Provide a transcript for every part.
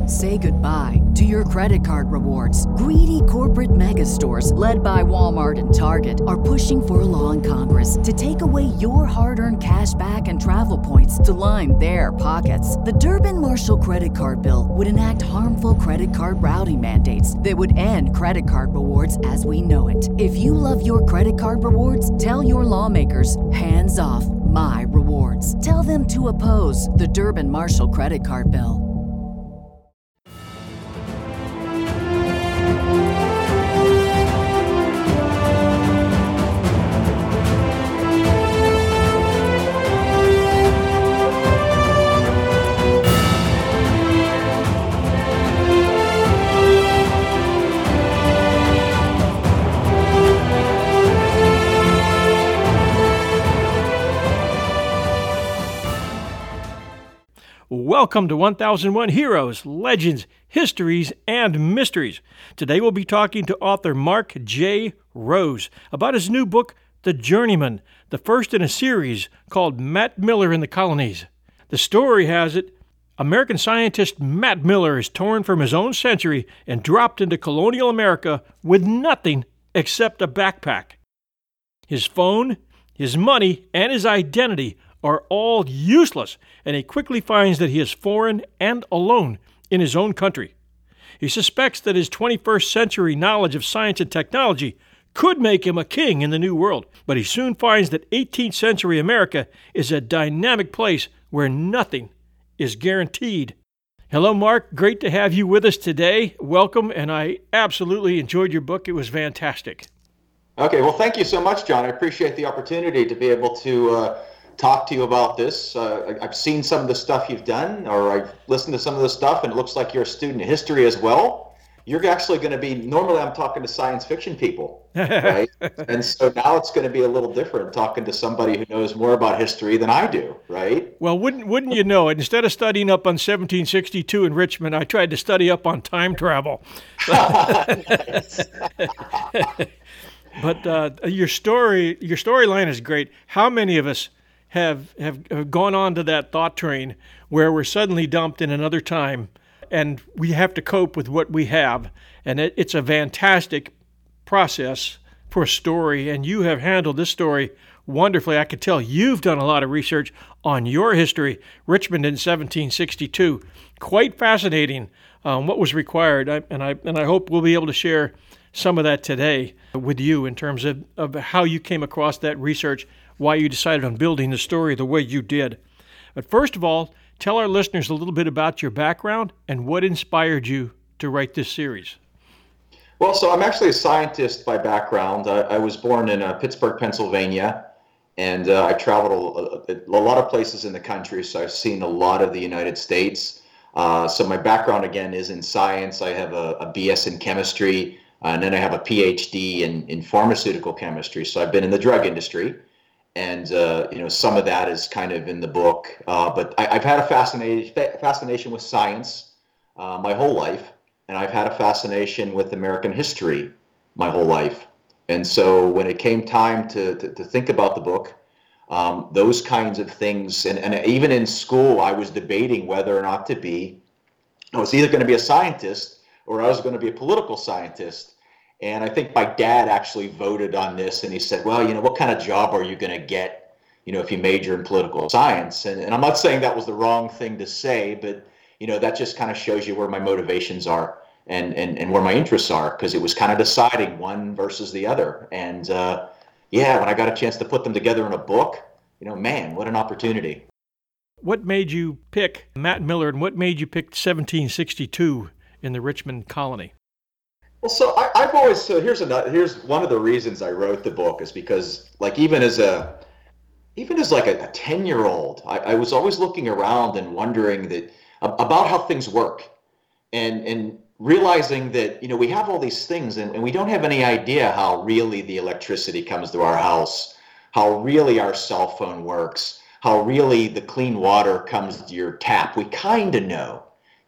Say goodbye to your credit card rewards. Greedy corporate mega stores, led by Walmart and Target, are pushing for a law in Congress to take away your hard-earned cash back and travel points to line their pockets. The Durbin-Marshall credit card bill would enact harmful credit card routing mandates that would end credit card rewards as we know it. If you love your credit card rewards, tell your lawmakers, hands off my rewards. Tell them to oppose the Durbin-Marshall credit card bill. Welcome to 1001 Heroes, Legends, Histories, and Mysteries. Today we'll be talking to author Mark J. Rose about his new book, The Journeyman, the first in a series called Matt Miller in the Colonies. The story has it, American scientist Matt Miller is torn from his own century and dropped into colonial America with nothing except a backpack. His phone, his money, and his identity are all useless, and he quickly finds that he is foreign and alone in his own country. He suspects that his 21st century knowledge of science and technology could make him a king in the New World, but he soon finds that 18th century America is a dynamic place where nothing is guaranteed. Hello, Mark. Great to have you with us today. Welcome, and I absolutely enjoyed your book. It was fantastic. Okay, well, thank you so much, John. I appreciate the opportunity to be able to talk to you about this. I've seen some of the stuff you've done, or I've listened to some of the stuff, and it looks like you're a student of history as well. You're actually going to be, normally I'm talking to science fiction people, right? And so now it's going to be a little different talking to somebody who knows more about history than I do, right? Well, wouldn't you know it? Instead of studying up on 1762 in Richmond, I tried to study up on time travel. But your storyline is great. How many of us have gone on to that thought train where we're suddenly dumped in another time and we have to cope with what we have? And it's a fantastic process for a story, and you have handled this story wonderfully. I could tell you've done a lot of research on your history, Richmond in 1762. Quite fascinating what was required, and I hope we'll be able to share some of that today with you in terms of how you came across that research, why you decided on building the story the way you did. But first of all, tell our listeners a little bit about your background and what inspired you to write this series. Well, so I'm actually a scientist by background. I was born in Pittsburgh, Pennsylvania, and I traveled a lot of places in the country, so I've seen a lot of the United States. So my background, again, is in science. I have a BS in chemistry, and then I have a PhD in pharmaceutical chemistry. So I've been in the drug industry. And, some of that is kind of in the book. But I've had a fascination with science my whole life. And I've had a fascination with American history my whole life. And so when it came time to think about the book, those kinds of things, and even in school, I was debating whether or not to be, I was either going to be a scientist or I was going to be a political scientist. And I think my dad actually voted on this, and he said, well, what kind of job are you going to get, if you major in political science? And I'm not saying that was the wrong thing to say, but, that just kind of shows you where my motivations are and where my interests are, because it was kind of deciding one versus the other. And when I got a chance to put them together in a book, man, what an opportunity. What made you pick Matt Miller, and what made you pick 1762 in the Richmond colony? Well, so I've always, here's one of the reasons I wrote the book is because, like, even as like a 10-year-old, I was always looking around and wondering about how things work, and realizing that, we have all these things and we don't have any idea how really the electricity comes to our house, how really our cell phone works, how really the clean water comes to your tap. We kind of know,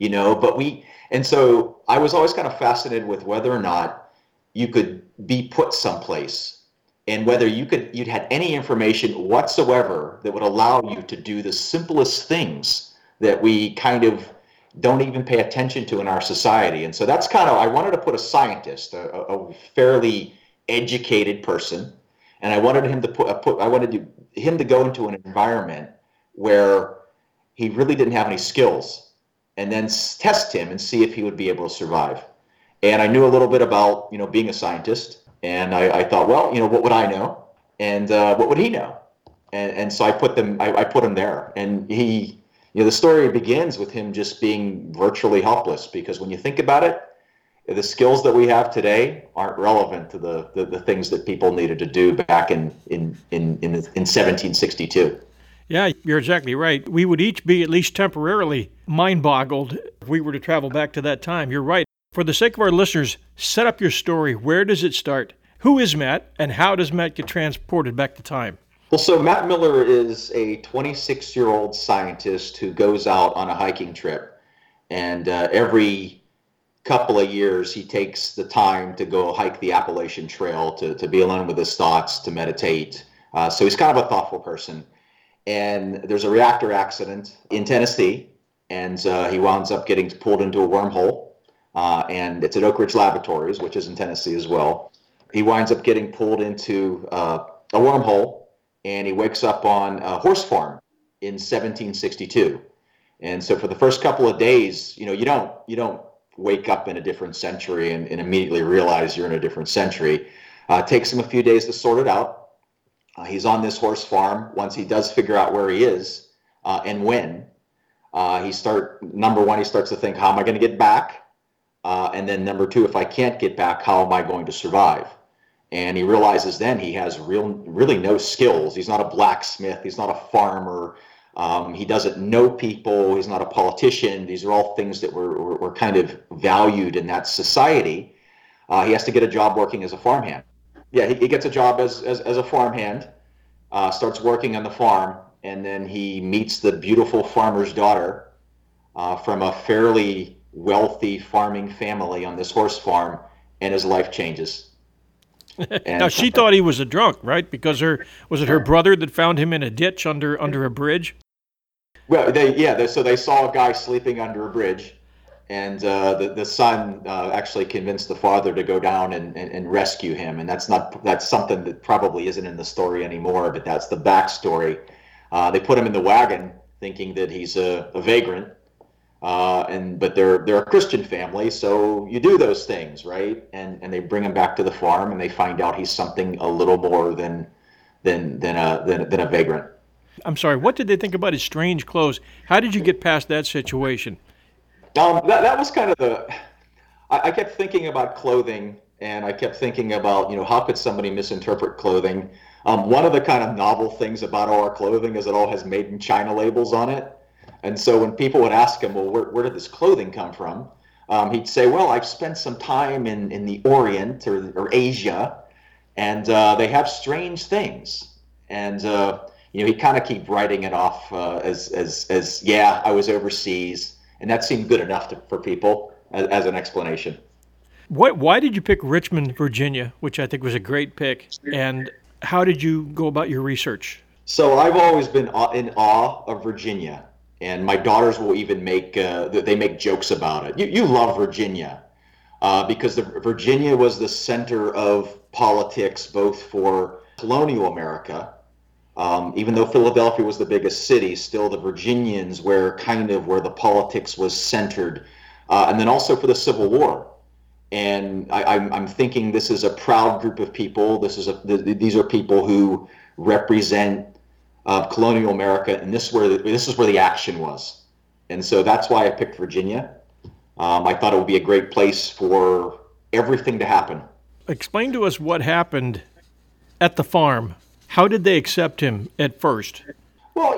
and so I was always kind of fascinated with whether or not you could be put someplace, and whether you'd had any information whatsoever that would allow you to do the simplest things that we kind of don't even pay attention to in our society. And so that's kind of, I wanted to put a scientist, a fairly educated person, and I wanted him to him to go into an environment where he really didn't have any skills, and then test him and see if he would be able to survive. And I knew a little bit about, being a scientist, and I thought, well, what would I know, and what would he know? And so I put him there, and he, the story begins with him just being virtually helpless, because when you think about it, the skills that we have today aren't relevant to the things that people needed to do back in 1762. Yeah, you're exactly right. We would each be at least temporarily mind-boggled if we were to travel back to that time. You're right. For the sake of our listeners, set up your story. Where does it start? Who is Matt, and how does Matt get transported back to time? Well, so Matt Miller is a 26-year-old scientist who goes out on a hiking trip, and every couple of years he takes the time to go hike the Appalachian Trail to be alone with his thoughts, to meditate. So he's kind of a thoughtful person. And there's a reactor accident in Tennessee, and he winds up getting pulled into a wormhole, and it's at Oak Ridge Laboratories, which is in Tennessee as well. He winds up getting pulled into a wormhole, and he wakes up on a horse farm in 1762. And so for the first couple of days, you don't wake up in a different century and immediately realize you're in a different century. It takes him a few days to sort it out. He's on this horse farm. Once he does figure out where he is and when, number one, he starts to think, how am I going to get back? And then number two, if I can't get back, how am I going to survive? And he realizes then he has really no skills. He's not a blacksmith. He's not a farmer. He doesn't know people. He's not a politician. These are all things that were kind of valued in that society. He has to get a job working as a farmhand. Yeah, he gets a job as a farmhand, starts working on the farm, and then he meets the beautiful farmer's daughter from a fairly wealthy farming family on this horse farm, and his life changes. And now, she thought he was a drunk, right? Because was it her brother that found him in a ditch under a bridge? Well, so they saw a guy sleeping under a bridge, and the son actually convinced the father to go down and rescue him. And that's something that probably isn't in the story anymore, but that's the backstory. They put him in the wagon thinking that he's a vagrant, but they're a Christian family, so you do those things, right? And they bring him back to the farm, and they find out he's something a little more than a vagrant. I'm sorry, what did they think about his strange clothes? How did you get past that situation? That was kind of I kept thinking about clothing, and I kept thinking about, how could somebody misinterpret clothing? One of the kind of novel things about our clothing is it all has made in China labels on it. And so when people would ask him, well, where did this clothing come from? He'd say, well, I've spent some time in the Orient or Asia, and they have strange things. And, he kind of keep writing it off as yeah, I was overseas. And that seemed good enough for people as an explanation. Why did you pick Richmond, Virginia, which I think was a great pick? And how did you go about your research? So I've always been in awe of Virginia. And my daughters will even make jokes about it. You love Virginia because Virginia was the center of politics, both for colonial America. Even though Philadelphia was the biggest city, still the Virginians were kind of where the politics was centered. And then also for the Civil War. And I'm thinking this is a proud group of people. These are people who represent colonial America, and this is where the action was. And so that's why I picked Virginia. I thought it would be a great place for everything to happen. Explain to us what happened at the farm. How did they accept him at first? Well,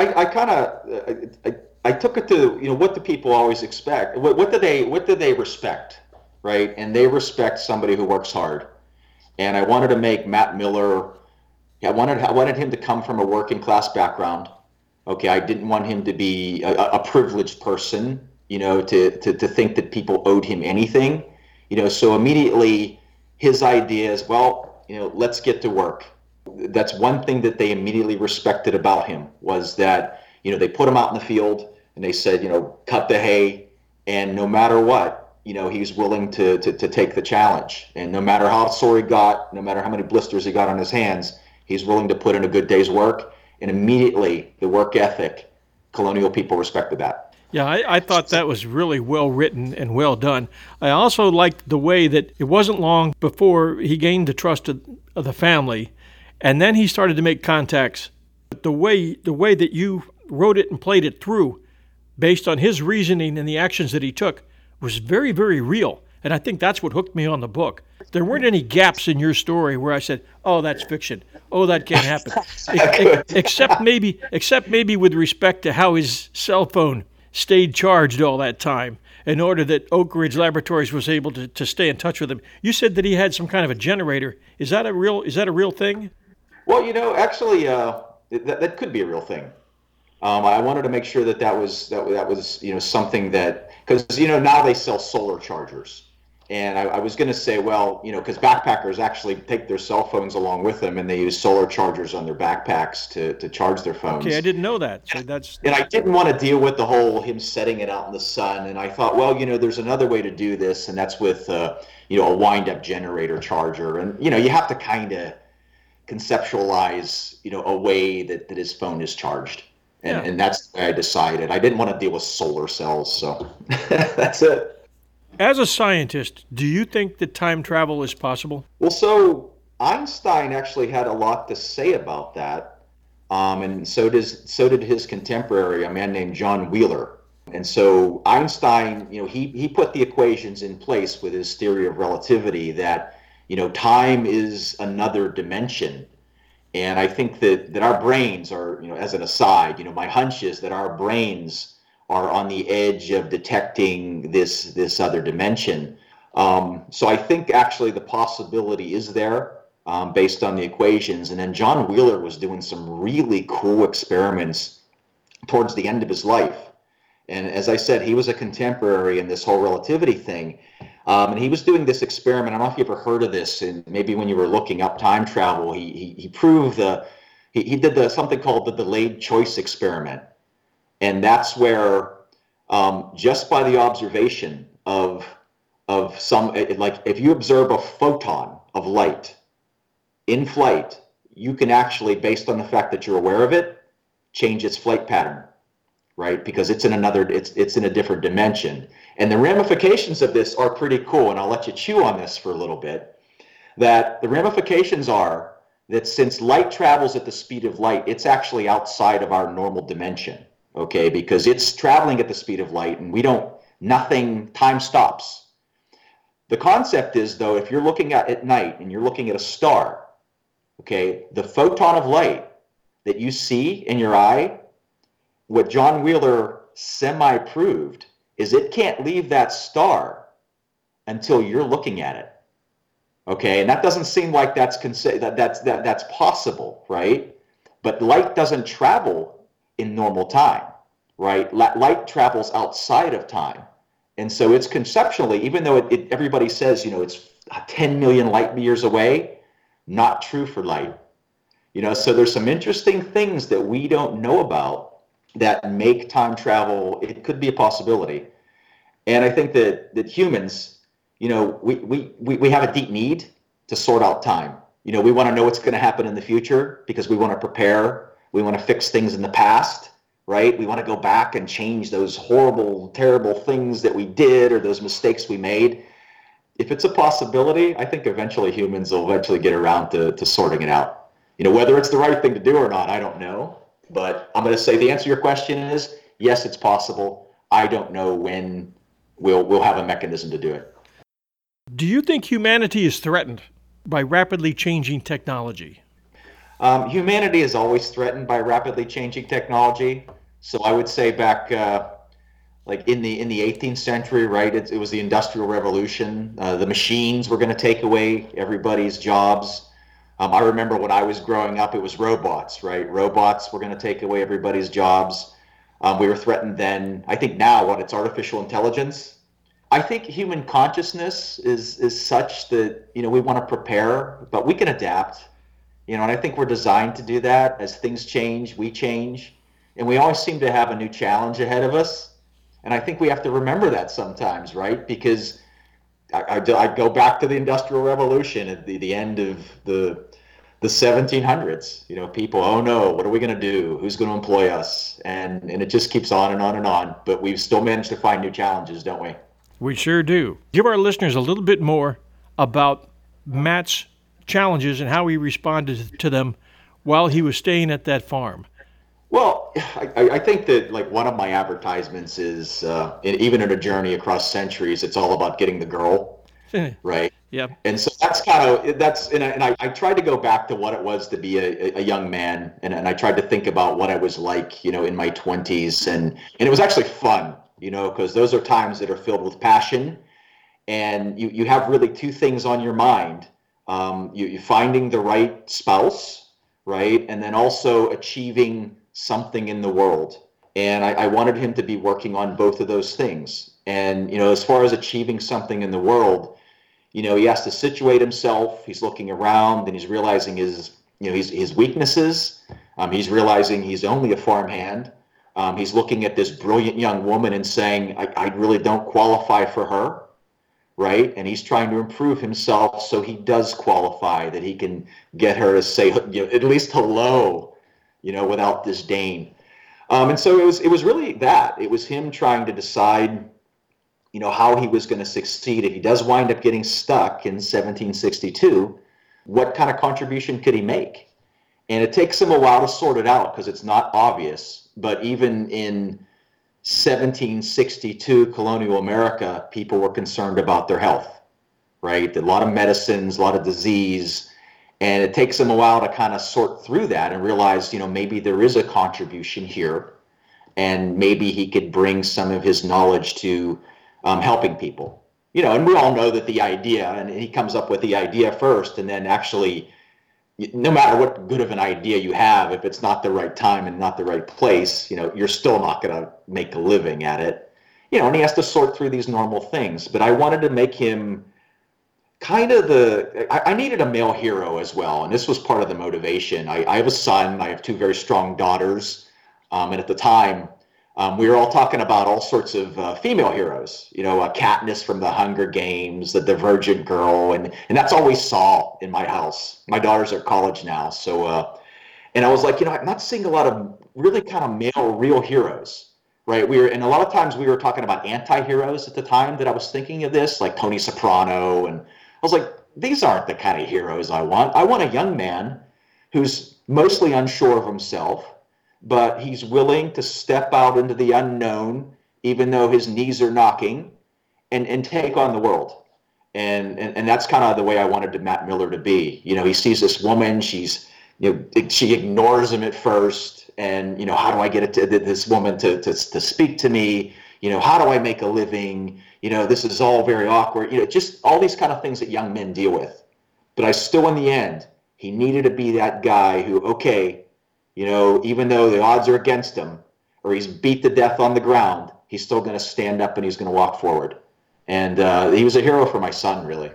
I took it to, what do people always expect? What do they respect, right? And they respect somebody who works hard. And I wanted to make Matt Miller, I wanted him to come from a working class background. Okay, I didn't want him to be a privileged person, to think that people owed him anything. So immediately his idea is, well, let's get to work. That's one thing that they immediately respected about him was that, they put him out in the field and they said, cut the hay, And no matter what, he's willing to take the challenge. And no matter how sore he got, no matter how many blisters he got on his hands, he's willing to put in a good day's work. And immediately, the work ethic, colonial people respected that. Yeah, I thought that was really well written and well done. I also liked the way that it wasn't long before he gained the trust of the family, and then he started to make contacts. The way that you wrote it and played it through, based on his reasoning and the actions that he took, was very, very real. And I think that's what hooked me on the book. There weren't any gaps in your story where I said, "Oh, that's fiction. Oh, that can't happen." Except maybe with respect to how his cell phone stayed charged all that time in order that Oak Ridge Laboratories was able to stay in touch with him. You said that he had some kind of a generator. Is that a real thing? Well, actually, that could be a real thing. I wanted to make sure that was something that, because now they sell solar chargers, and I was going to say, well, because backpackers actually take their cell phones along with them, and they use solar chargers on their backpacks to charge their phones. Okay, I didn't know that. So and I didn't want to deal with the whole him setting it out in the sun, and I thought, well, there's another way to do this, and that's with a wind-up generator charger, and you have to kind of conceptualize a way that his phone is charged. And that's the way I decided. I didn't want to deal with solar cells, so that's it. As a scientist, do you think that time travel is possible? Well, so Einstein actually had a lot to say about that, and so did his contemporary, a man named John Wheeler. And so Einstein, he put the equations in place with his theory of relativity that time is another dimension. And I think that our brains are, as an aside, my hunch is that our brains are on the edge of detecting this other dimension. So I think actually the possibility is there based on the equations. And then John Wheeler was doing some really cool experiments towards the end of his life. And as I said, he was a contemporary in this whole relativity thing. And he was doing this experiment. I don't know if you ever heard of this, and maybe when you were looking up time travel, he proved he did something called the delayed choice experiment. And that's where just by the observation of some, like if you observe a photon of light in flight, you can actually, based on the fact that you're aware of it, change its flight pattern, right? Because it's in a different dimension. And the ramifications of this are pretty cool, and I'll let you chew on this for a little bit, that the ramifications are that since light travels at the speed of light, it's actually outside of our normal dimension, okay? Because it's traveling at the speed of light, and time stops. The concept is, though, if you're looking at night and you're looking at a star, okay, the photon of light that you see in your eye, what John Wheeler semi-proved is it can't leave that star until you're looking at it. Okay, and that doesn't seem like that's possible, right? But light doesn't travel in normal time, right? Light travels outside of time. And so it's conceptually, even though everybody says, it's 10 million light years away, not true for light. So there's some interesting things that we don't know about that make time travel, it could be a possibility. And I think that humans, we have a deep need to sort out time. We want to know what's going to happen in the future because we want to prepare. We want to fix things in the past, right? We want to go back and change those horrible, terrible things that we did or those mistakes we made. If it's a possibility, I think eventually humans will eventually get around to sorting it out. Whether it's the right thing to do or not, I don't know. But I'm going to say the answer to your question is, yes, it's possible. I don't know when we'll have a mechanism to do it. Do you think humanity is threatened by rapidly changing technology? Humanity is always threatened by rapidly changing technology. So I would say back like in the 18th century, right, it was the Industrial Revolution. The machines were going to take away everybody's jobs. I remember when I was growing up, it was robots, right? Robots were going to take away everybody's jobs. We were threatened then. I think now, it's artificial intelligence. I think human consciousness is such that, we want to prepare, but we can adapt. And I think we're designed to do that. As things change, we change. And we always seem to have a new challenge ahead of us. And I think we have to remember that sometimes, right? Because I go back to the Industrial Revolution at the end of the 1700s. People, oh no, what are we going to do? Who's going to employ us? And it just keeps on and on and on. But we've still managed to find new challenges, don't we? We sure do. Give our listeners a little bit more about Matt's challenges and how he responded to them while he was staying at that farm. Well, I think that like one of my advertisements is even in a journey across centuries, it's all about getting the girl, right? Yeah. And so and I tried to go back to what it was to be a young man, and I tried to think about what I was like, in my 20s, and it was actually fun, because those are times that are filled with passion, and you have really two things on your mind: you finding the right spouse, right, and then also achieving something in the world. And I wanted him to be working on both of those things. And, as far as achieving something in the world, he has to situate himself. He's looking around and he's realizing his weaknesses. He's realizing he's only a farmhand. He's looking at this brilliant young woman and saying, I really don't qualify for her, right? And he's trying to improve himself so he does qualify, that he can get her to say, at least hello, without disdain. And so it was really that. It was him trying to decide, how he was going to succeed if he does wind up getting stuck in 1762. What kind of contribution could he make? And it takes him a while to sort it out because it's not obvious. But even in 1762 colonial America, people were concerned about their health, right? A lot of medicines, a lot of disease. And it takes him a while to kind of sort through that and realize, maybe there is a contribution here, and maybe he could bring some of his knowledge to helping people. And we all know that the idea, and he comes up with the idea first, and then actually, no matter what good of an idea you have, if it's not the right time and not the right place, you're still not going to make a living at it. And he has to sort through these normal things. But I wanted to make him kind of I needed a male hero as well. And this was part of the motivation. I have a son. I have two very strong daughters. And at the time, we were all talking about all sorts of female heroes, Katniss from the Hunger Games, the Divergent Girl. And that's all we saw in my house. My daughters are at college now. So, and I was like, I'm not seeing a lot of really kind of male real heroes. Right. And a lot of times we were talking about anti-heroes at the time that I was thinking of this, like Tony Soprano. And I was like, these aren't the kind of heroes I want. I want a young man who's mostly unsure of himself, but he's willing to step out into the unknown, even though his knees are knocking, and take on the world. And that's kind of the way I wanted Matt Miller to be. He sees this woman, she ignores him at first. And, how do I get this woman to speak to me? How do I make a living? This is all very awkward. Just all these kind of things that young men deal with. But I still, in the end, he needed to be that guy who, okay, even though the odds are against him or he's beat to death on the ground, he's still going to stand up and he's going to walk forward. And he was a hero for my son, really.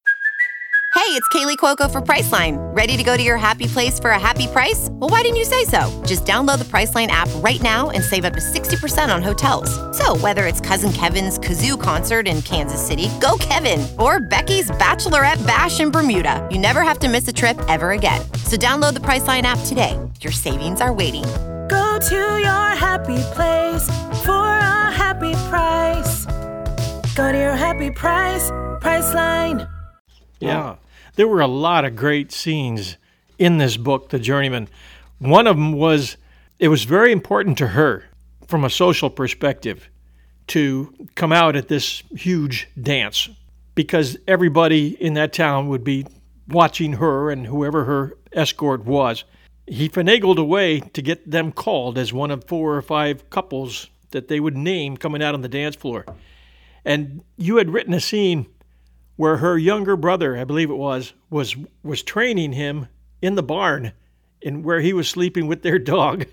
Hey, it's Kaylee Cuoco for Priceline. Ready to go to your happy place for a happy price? Well, why didn't you say so? Just download the Priceline app right now and save up to 60% on hotels. So whether it's Cousin Kevin's Kazoo Concert in Kansas City, go Kevin, or Becky's Bachelorette Bash in Bermuda, you never have to miss a trip ever again. So download the Priceline app today. Your savings are waiting. Go to your happy place for a happy price. Go to your happy price, Priceline. Yeah, there were a lot of great scenes in this book, The Journeyman. One of them was, it was very important to her from a social perspective to come out at this huge dance because everybody in that town would be watching her and whoever her escort was. He finagled a way to get them called as one of 4 or 5 couples that they would name coming out on the dance floor. And you had written a scene where her younger brother, I believe it was training him in the barn and where he was sleeping with their dog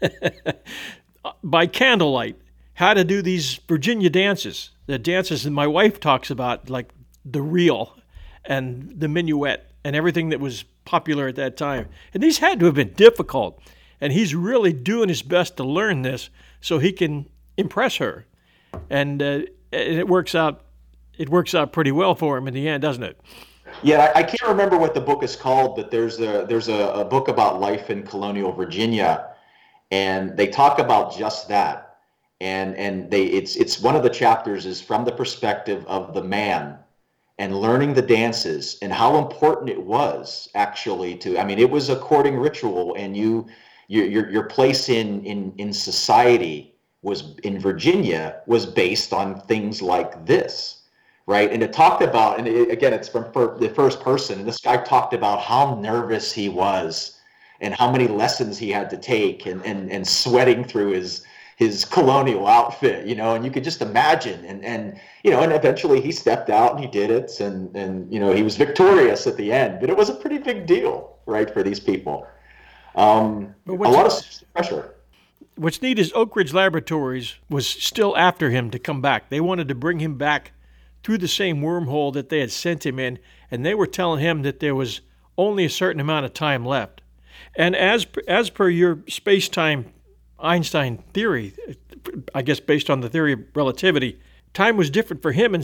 by candlelight, how to do these Virginia dances, the dances that my wife talks about, like the reel and the minuet and everything that was popular at that time. And these had to have been difficult. And he's really doing his best to learn this so he can impress her. and it works out. It works out pretty well for him in the end, doesn't it? Yeah, I can't remember what the book is called, but there's a book about life in colonial Virginia, and they talk about just that. And it's one of the chapters is from the perspective of the man and learning the dances and how important it was actually to. I mean, it was a courting ritual, and your place in society was in Virginia was based on things like this. Right. And it talked about, and again, it's from the first person. And this guy talked about how nervous he was and how many lessons he had to take and sweating through his colonial outfit, and you could just imagine. And eventually he stepped out and he did it. And he was victorious at the end. But it was a pretty big deal, right, for these people. A lot of pressure. What's neat is Oak Ridge Laboratories was still after him to come back. They wanted to bring him back through the same wormhole that they had sent him in, and they were telling him that there was only a certain amount of time left. And as per your space-time Einstein theory, I guess based on the theory of relativity, time was different for him in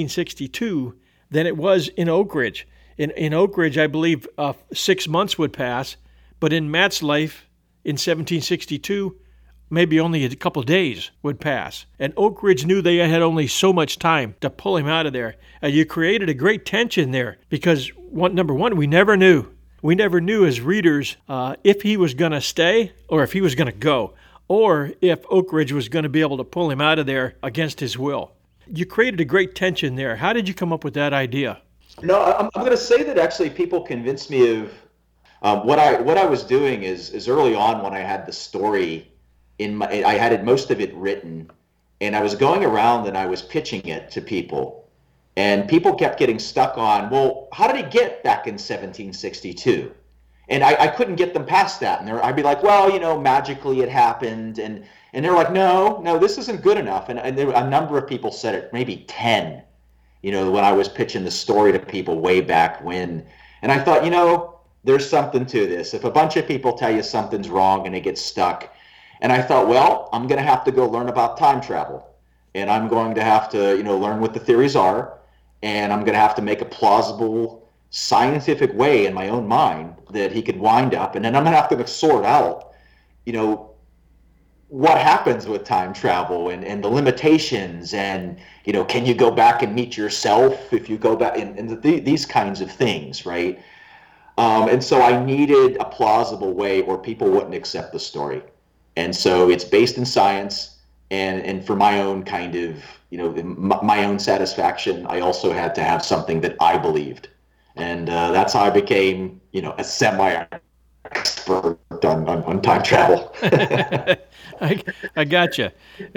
1762 than it was in Oak Ridge. In Oak Ridge, I believe 6 months would pass, but in Matt's life in 1762, maybe only a couple days would pass. And Oak Ridge knew they had only so much time to pull him out of there. And you created a great tension there because, number one, we never knew. We never knew as readers if he was going to stay or if he was going to go, or if Oak Ridge was going to be able to pull him out of there against his will. You created a great tension there. How did you come up with that idea? No, I'm going to say that actually people convinced me of what I was doing is early on when I had the story. I had most of it written, and I was going around and I was pitching it to people, and people kept getting stuck on, well, how did he get back in 1762? And I couldn't get them past that. And I'd be like, well, magically it happened. And they're like, no, this isn't good enough. And a number of people said it, maybe 10, when I was pitching the story to people way back when. And I thought, there's something to this. If a bunch of people tell you something's wrong and it gets stuck, and I thought, well, I'm going to have to go learn about time travel, and I'm going to have to, learn what the theories are, and I'm going to have to make a plausible scientific way in my own mind that he could wind up, and then I'm going to have to sort out, what happens with time travel and the limitations, and, can you go back and meet yourself if you go back, and these kinds of things, right? And so I needed a plausible way or people wouldn't accept the story. And so it's based in science, and for my own kind of, my own satisfaction, I also had to have something that I believed. And that's how I became, a semi-expert on time travel. I gotcha.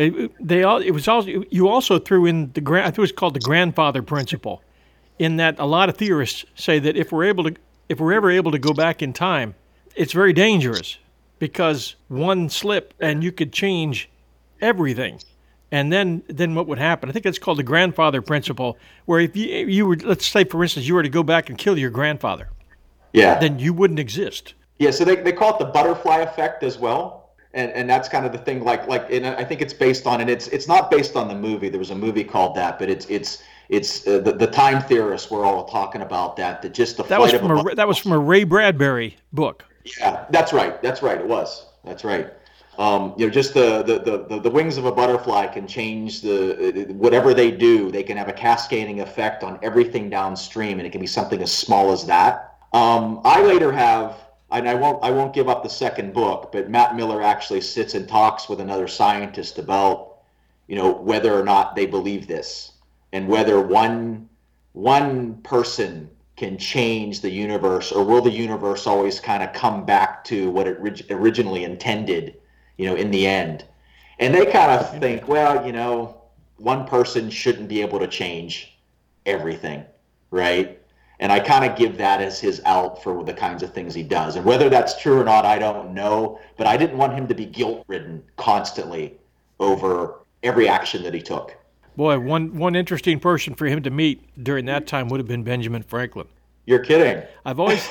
You also threw in I think it was called the grandfather principle, in that a lot of theorists say that if we're ever able to go back in time, it's very dangerous. Because one slip and you could change everything. And then what would happen? I think that's called the grandfather principle, where if you were, let's say, for instance, you were to go back and kill your grandfather, then you wouldn't exist. Yeah, so they call it the butterfly effect as well. And that's kind of the thing, and I think it's based on, and it's not based on the movie. There was a movie called that, but it's the time theorists were all talking about that just the flight of a that was from a Ray Bradbury book. Yeah, that's right. It was. That's right. Just the wings of a butterfly can change whatever they do. They can have a cascading effect on everything downstream, and it can be something as small as that. I later have, and I won't give up the second book, but Matt Miller actually sits and talks with another scientist about, whether or not they believe this, and whether one person can change the universe, or will the universe always kind of come back to what it originally intended, in the end. And they kind of think, well, one person shouldn't be able to change everything, right? And I kind of give that as his out for the kinds of things he does. And whether that's true or not, I don't know. But I didn't want him to be guilt-ridden constantly over every action that he took. Boy, one interesting person for him to meet during that time would have been Benjamin Franklin. You're kidding. I've always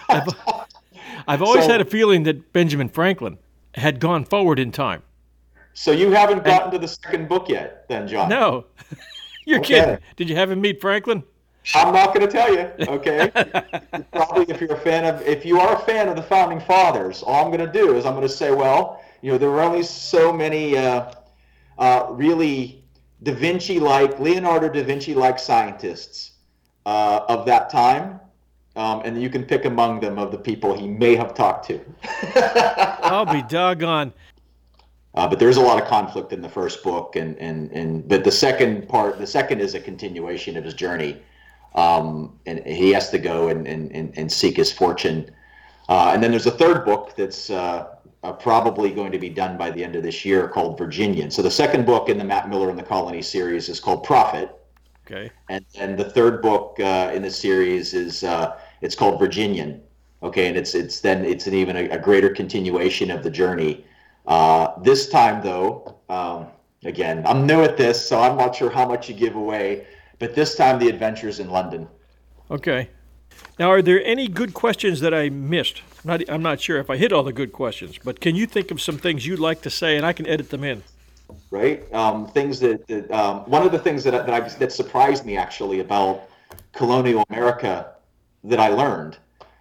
had a feeling that Benjamin Franklin had gone forward in time. So you haven't gotten to the second book yet, then, John? No. You're kidding. Did you have him meet Franklin? I'm not going to tell you, okay? Probably if you are a fan of the Founding Fathers, all I'm going to do is I'm going to say, well, there were only so many really Leonardo da Vinci-like scientists of that time, and you can pick among them of the people he may have talked to. I'll be doggone. But there's a lot of conflict in the first book, but the second is a continuation of his journey, and he has to go and seek his fortune. And then there's a third book that's probably going to be done by the end of this year called Virginian. So the second book in the Matt Miller and the Colony series is called Prophet. Okay. And the third book in the series is it's called Virginian. Okay, and it's an even a greater continuation of the journey. This time, though, again, I'm new at this, so I'm not sure how much you give away, but this time the adventure's in London. Okay. Now, are there any good questions that I missed? I'm not sure if I hit all the good questions, but can you think of some things you'd like to say, and I can edit them in? Right. Things that one of the things that surprised me actually about colonial America that I learned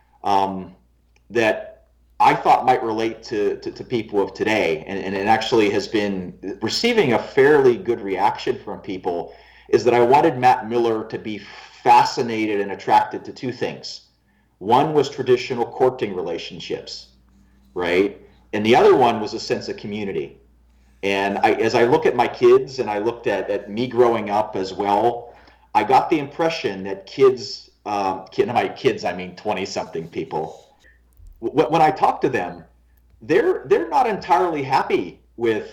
that I thought might relate to people of today, and it actually has been receiving a fairly good reaction from people, is that I wanted Matt Miller to be fascinated and attracted to two things. One was traditional courting relationships, right? And the other one was a sense of community. And as I look at my kids and I looked at me growing up as well, I got the impression that kids, by kids I mean 20-something people, when I talk to them, they're not entirely happy with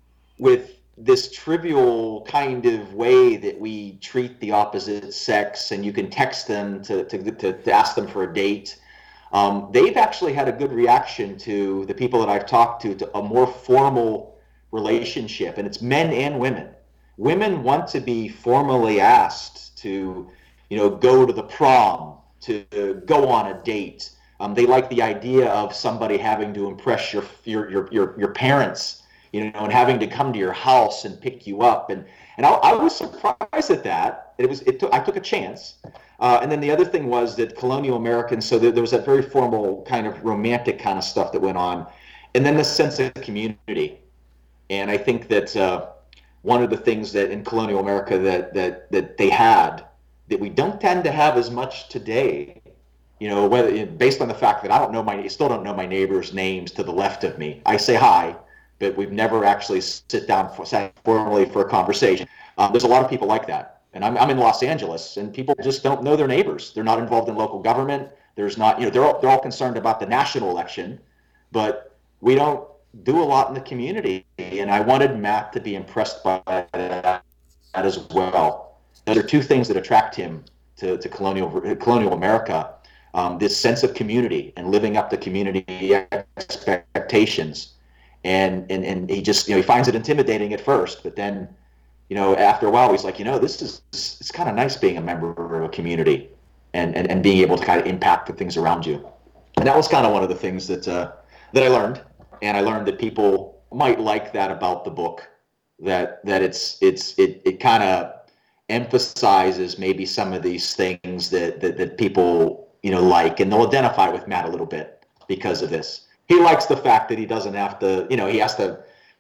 this trivial kind of way that we treat the opposite sex, and you can text them to ask them for a date. They've actually had a good reaction to the people that I've talked to a more formal relationship, and it's men and women. Women want to be formally asked to, go to the prom, to go on a date. They like the idea of somebody having to impress your parents, and having to come to your house and pick you up. And I was surprised at that. I took a chance. And then the other thing was that colonial Americans, so there was that very formal kind of romantic kind of stuff that went on. And then the sense of community. And I think that one of the things that in colonial America that they had, that we don't tend to have as much today, whether based on the fact that I still don't know my neighbors' names to the left of me. I say hi, but we've never actually sat formally for a conversation. There's a lot of people like that, and I'm in Los Angeles, and people just don't know their neighbors. They're not involved in local government. There's not, they're all concerned about the national election, but we don't do a lot in the community. And I wanted Matt to be impressed by that as well. Those are two things that attract him to colonial America. This sense of community and living up to community expectations, and he just he finds it intimidating at first, but then after a while he's like, it's kind of nice being a member of a community and being able to kind of impact the things around you. And that was kind of one of the things that I learned, and I learned that people might like that about the book, that it kind of emphasizes maybe some of these things that people like, and they'll identify with Matt a little bit because of this. He likes the fact that he doesn't have to, he has to,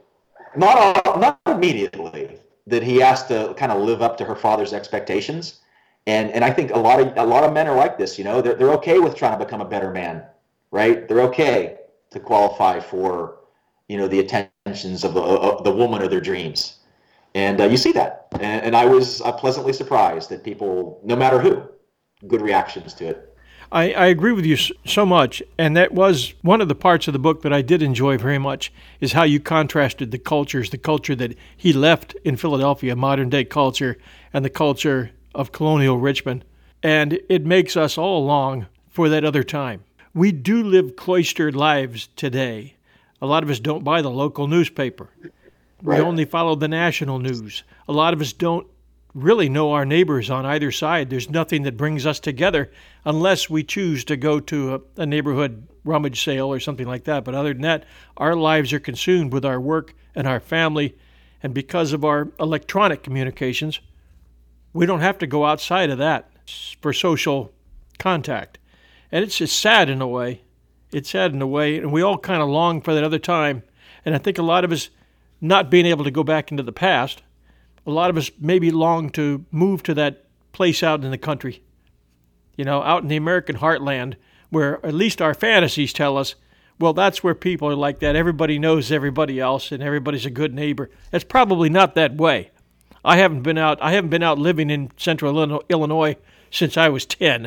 not immediately, that he has to kind of live up to her father's expectations. And I think a lot of men are like this, they're okay with trying to become a better man, right? They're okay to qualify for, the attentions of the woman of their dreams. And you see that. And I was pleasantly surprised that people, no matter who, good reactions to it. I agree with you so much, and that was one of the parts of the book that I did enjoy very much, is how you contrasted the culture that he left in Philadelphia, modern-day culture, and the culture of colonial Richmond. And it makes us all long for that other time. We do live cloistered lives today. A lot of us don't buy the local newspaper. Right. We only follow the national news. A lot of us don't really know our neighbors on either side. There's nothing that brings us together unless we choose to go to a neighborhood rummage sale or something like that. But other than that, our lives are consumed with our work and our family. And because of our electronic communications, we don't have to go outside of that for social contact. And it's just sad in a way. It's sad in a way. And we all kind of long for that other time. And I think a lot of us, not being able to go back into the past, a lot of us maybe long to move to that place out in the country, out in the American heartland, where at least our fantasies tell us, well, that's where people are like that. Everybody knows everybody else, and everybody's a good neighbor. It's probably not that way. I haven't been out living in central Illinois since I was 10.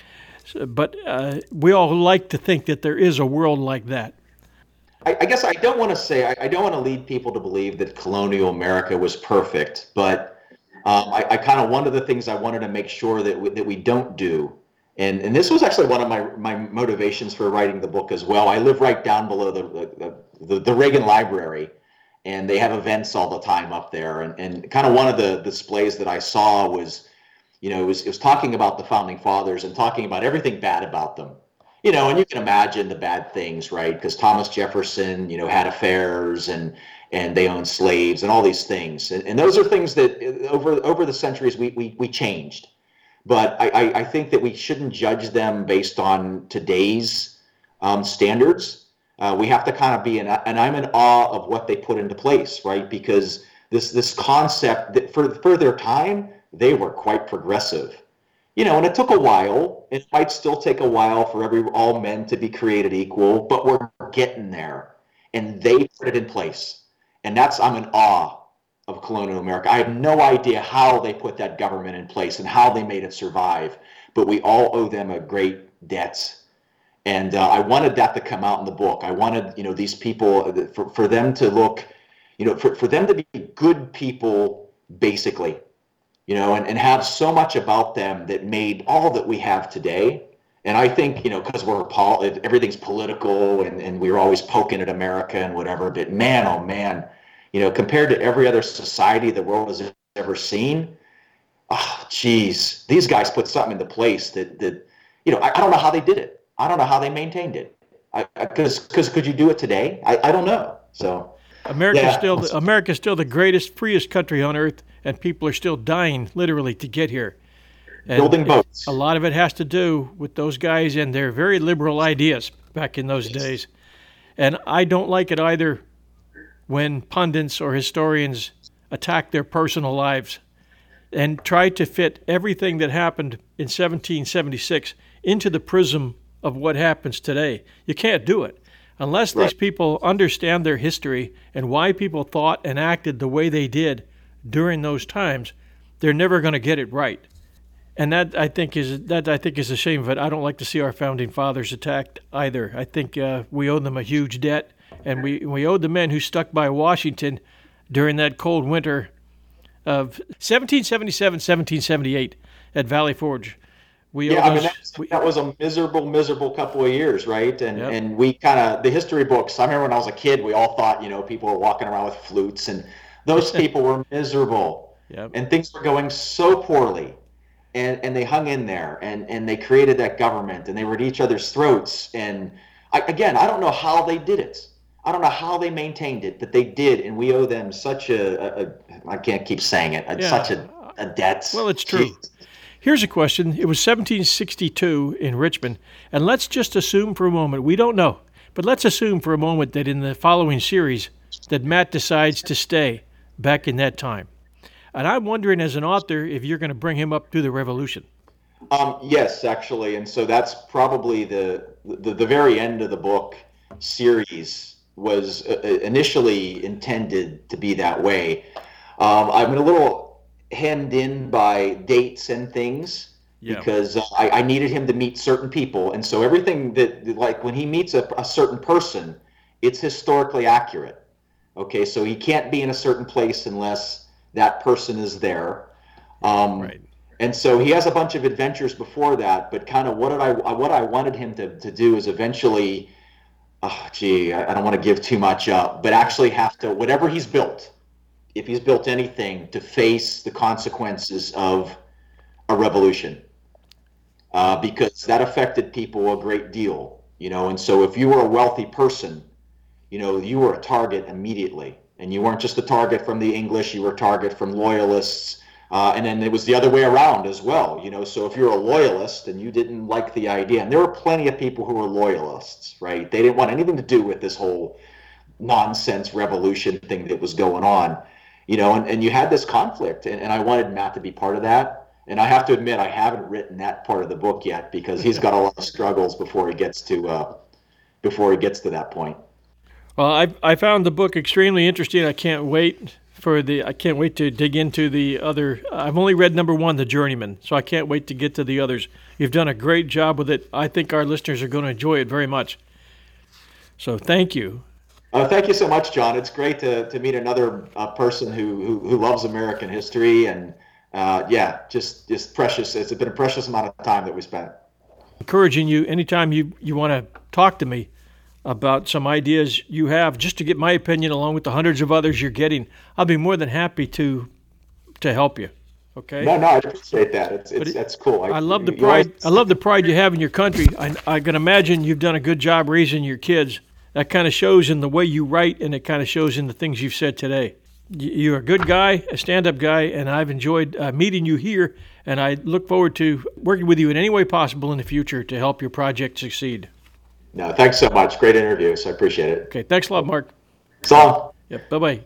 But we all like to think that there is a world like that. I guess I don't want to lead people to believe that colonial America was perfect, but I kind of, one of the things I wanted to make sure that we don't do, and this was actually one of my motivations for writing the book as well. I live right down below the Reagan Library, and they have events all the time up there, and kind of one of the displays that I saw was, it was talking about the founding fathers and talking about everything bad about them. And you can imagine the bad things, right? Because Thomas Jefferson, had affairs and they owned slaves and all these things. And those are things that over the centuries we changed. But I think that we shouldn't judge them based on today's standards. We have to kind of be, and I'm in awe of what they put into place, right? Because this concept that for their time, they were quite progressive. And it took a while. It might still take a while for all men to be created equal, but we're getting there. And they put it in place. And I'm in awe of colonial America. I have no idea how they put that government in place and how they made it survive, but we all owe them a great debt. And I wanted that to come out in the book. I wanted, these people, for them to look, for them to be good people, basically. And have so much about them that made all that we have today. And I think, because everything's political and we're always poking at America and whatever, but man, oh man, compared to every other society the world has ever seen, oh, geez, these guys put something into place that I don't know how they did it. I don't know how they maintained it. Because could you do it today? I don't know. So America's still the greatest, freest country on earth. And people are still dying, literally, to get here. And building boats. A lot of it has to do with those guys and their very liberal ideas back in those days. And I don't like it either when pundits or historians attack their personal lives and try to fit everything that happened in 1776 into the prism of what happens today. You can't do it. Unless these people understand their history and why people thought and acted the way they did during those times, they're never going to get it right. And that I think is a shame of it. I don't like to see our founding fathers attacked either. I think we owe them a huge debt, and we owe the men who stuck by Washington during that cold winter of 1777, 1778 at Valley Forge. That was a miserable couple of years, right? And we kind of, the history books, I remember when I was a kid, we all thought, people were walking around with flutes, and those people were miserable. Yep. And things were going so poorly. And they hung in there, and they created that government, and they were at each other's throats. And I don't know how they did it. I don't know how they maintained it, but they did, and we owe them such I can't keep saying it, such a debt. Well, it's true. Jeez. Here's a question. It was 1762 in Richmond, and let's just assume for a moment, we don't know, but let's assume for a moment that in the following series that Matt decides to stay back in that time. And I'm wondering, as an author, if you're going to bring him up through the Revolution. Yes, actually, and so that's probably the very end of the book series was initially intended to be that way. I'm a little hemmed in by dates and things because I needed him to meet certain people, and so everything that, like when he meets a certain person, it's historically accurate. Okay, so he can't be in a certain place unless that person is there. Right. And so he has a bunch of adventures before that, but kind of what I wanted him to do is eventually, I don't want to give too much up, but actually have to, whatever he's built, if he's built anything, to face the consequences of a revolution, because that affected people a great deal, and so if you were a wealthy person, you were a target immediately, and you weren't just a target from the English, you were a target from loyalists, and then it was the other way around as well, so if you're a loyalist and you didn't like the idea, and there were plenty of people who were loyalists, right? They didn't want anything to do with this whole nonsense revolution thing that was going on, and you had this conflict, and I wanted Matt to be part of that. And I have to admit, I haven't written that part of the book yet, because he's got a lot of struggles before he gets to that point. Well, I found the book extremely interesting. I can't wait to dig into the other. I've only read number 1, The Journeyman, so I can't wait to get to the others. You've done a great job with it. I think our listeners are going to enjoy it very much. So thank you. Thank you so much, John. It's great to meet another person who loves American history, and just precious. It's been a precious amount of time that we spent. Encouraging you, anytime you want to talk to me about some ideas you have, just to get my opinion along with the hundreds of others you're getting, I'll be more than happy to help you. Okay? No, I appreciate that. That's cool. I love the pride. I love the pride you have in your country. I can imagine you've done a good job raising your kids. That kind of shows in the way you write, and it kind of shows in the things you've said today. You're a good guy, a stand-up guy, and I've enjoyed meeting you here, and I look forward to working with you in any way possible in the future to help your project succeed. No, thanks so much. Great interview, so I appreciate it. Okay, thanks a lot, Mark. So long. Yep, bye-bye.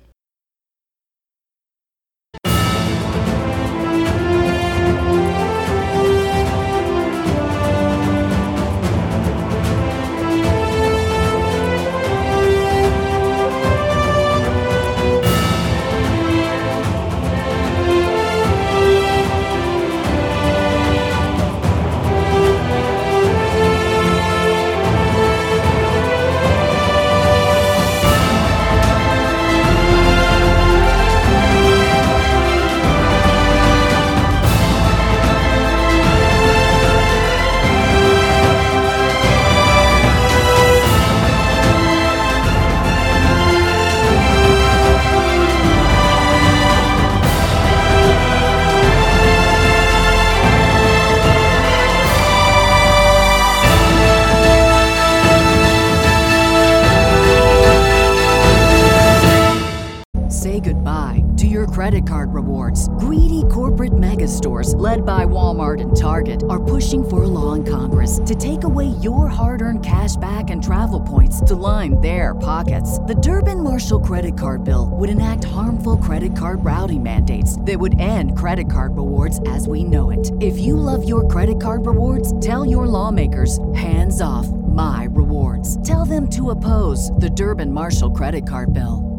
Say goodbye to your credit card rewards. Greedy corporate mega stores, led by Walmart and Target, are pushing for a law in Congress to take away your hard-earned cash back and travel points to line their pockets. The Durbin-Marshall credit card bill would enact harmful credit card routing mandates that would end credit card rewards as we know it. If you love your credit card rewards, tell your lawmakers, hands off my rewards. Tell them to oppose the Durbin-Marshall credit card bill.